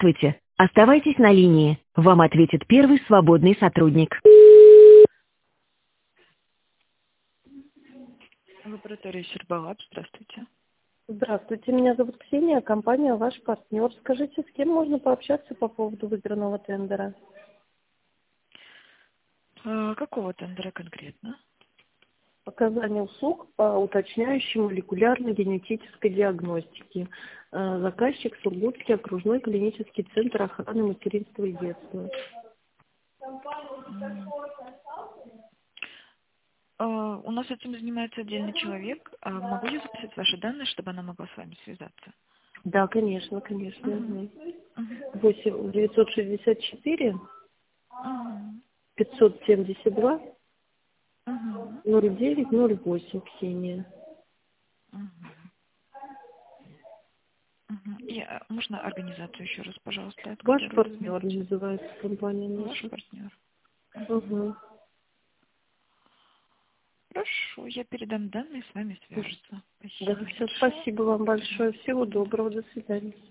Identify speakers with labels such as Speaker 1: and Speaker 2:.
Speaker 1: Здравствуйте. Оставайтесь на линии. Вам ответит первый свободный сотрудник.
Speaker 2: Лаборатория Щербалаб, здравствуйте.
Speaker 3: Здравствуйте, меня зовут Ксения, компания «Ваш партнер». Скажите, с кем можно пообщаться по поводу выигранного тендера?
Speaker 2: Какого тендера конкретно?
Speaker 3: Оказание услуг по уточняющей молекулярной генетической диагностике. Заказчик Сургутский окружной клинический центр охраны материнства и детства.
Speaker 2: У нас этим занимается отдельный человек. Могу я записать ваши данные, чтобы она могла с вами связаться?
Speaker 3: Да, конечно, конечно.
Speaker 2: Мгм.
Speaker 3: 8 964
Speaker 2: Мгм.
Speaker 3: 572
Speaker 2: Мгм.
Speaker 3: 0908, Ксения.
Speaker 2: Мгм. Мгм. И можно организацию еще раз, пожалуйста, от
Speaker 3: Ваш
Speaker 2: которой вы
Speaker 3: партнер
Speaker 2: звоните?
Speaker 3: называется компания
Speaker 2: Ваш
Speaker 3: наша.
Speaker 2: партнер.
Speaker 3: Угу.
Speaker 2: Хорошо, я передам данные, с вами свяжутся.
Speaker 3: Да,
Speaker 2: Спасибо.
Speaker 3: все, спасибо вам большое. Всего доброго. До свидания.